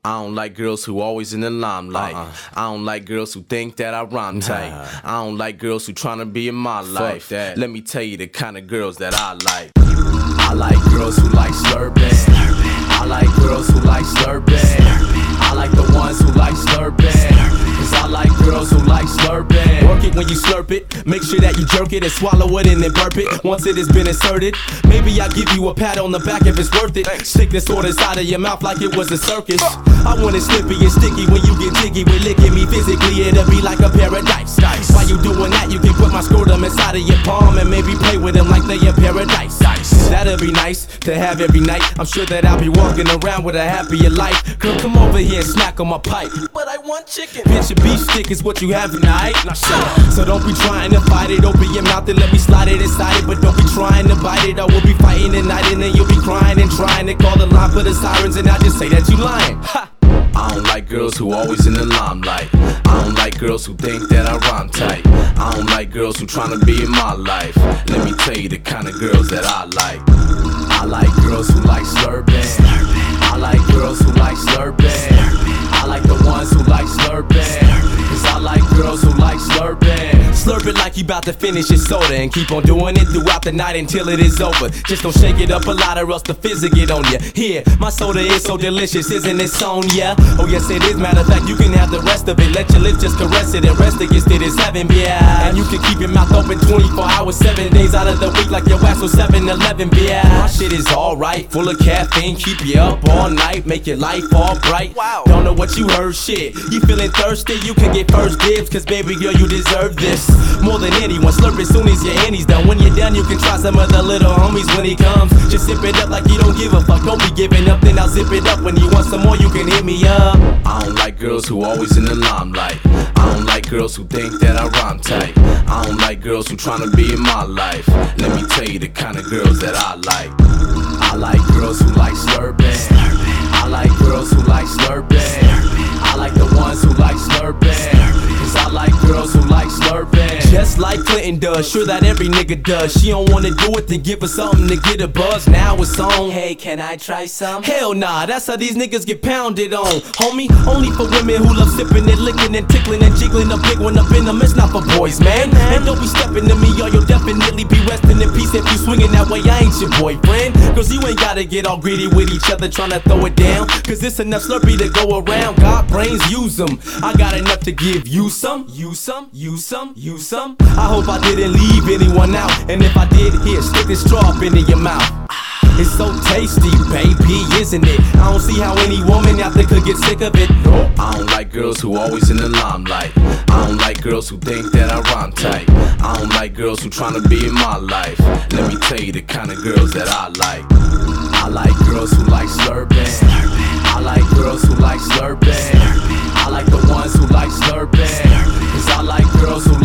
I don't like girls who always in the limelight. I don't like girls who think that I rhyme tight. I don't like girls who tryna be in my life. Let me tell you the kind of girls that I like. I like girls who like slurping. I like girls who like slurping. I like the ones who like slurping. Cause I like girls who like slurping. Work it when you slurp it. Make sure that you jerk it and swallow it and then burp it. Once it has been inserted, maybe I'll give you a pat on the back if it's worth it. Stick this sword inside of your mouth like it was a circus. I want it slippy and sticky when you get jiggy with licking me physically. It'll be like a paradise. While you doing that, you can put my scrotum inside of your palm and maybe play with them like they in paradise. That'll be nice to have every night. I'm sure that I'll be walking around with a happier life. Girl, come over here and snack on my pipe. But I want chicken. Bitch, your beef stick is what you have tonight. So don't be trying to fight it. Open your mouth and let me slide it inside it. But don't be trying to bite it. I will be fighting tonight and then you'll be crying and trying to call the line for the sirens. And I'll just say that you lying. Ha! I don't like girls who always in the limelight. I don't like girls who think that I rhyme tight. I don't like girls who tryna be in my life. Let me tell you the kind of girls that I like. I like girls who like slurping. I like girls who like slurping. I like the ones who like slurping. Cause I like girls who like slurping. Slurp it like you bout to finish your soda and keep on doing it throughout the night until it is over. Just don't shake it up a lot or else the fizz will get on you. Here, my soda is so delicious, isn't it on ya? Oh yes it is, matter of fact you can have the rest of it. Let your lips just caress it and rest against it, it's heaven, yeah. And you can keep your mouth open 24 hours, 7 days out of the week like your ass was 7-Eleven, yeah. My shit is alright, full of caffeine, keep you up all night, make your life all bright. Wow. Don't know what you heard, shit. You feeling thirsty, you can get first dibs, cause baby girl you deserve this more than anyone. Slurp as soon as your henny's done. When you're done you can try some of the little homies when he comes. Just sip it up like you don't give a fuck. Don't be giving up, then I'll zip it up. When you want some more you can hit me up. I don't like girls who always in the limelight. I don't like girls who think that I rhyme tight. I don't like girls who tryna be in my life. Let me tell you the kind of girls that I like. I like girls who like slurping. I like girls who like slurping. I like the ones who like slurping. Cause I like girls who like slurping. Just like Clinton does, sure that every nigga does. She don't wanna do it, then give her something to get a buzz. Now it's on. Hey, can I try some? Hell nah, that's how these niggas get pounded on. Homie, only for women who love sipping and licking and tickling and jiggling. A big one up in them, it's not for boys, man. And don't be stepping to me or you'll definitely be resting in peace. If you swinging that way, I ain't your boyfriend. Cause you ain't gotta get all greedy with each other trying to throw it down. Cause it's enough Slurpee to go around. Got brains, use them. I got enough to give you some. You some, you some, you some. I hope I didn't leave anyone out. And if I did, here, stick this straw up into your mouth. It's so tasty, baby, isn't it? I don't see how any woman out there could get sick of it. No, I don't like girls who always in the limelight. I don't like girls who think that I rhyme tight. I don't like girls who tryna be in my life. Let me tell you the kind of girls that I like. I like girls who like slurping. I like girls who like slurping. I like the ones who like slurping. Cause I like girls who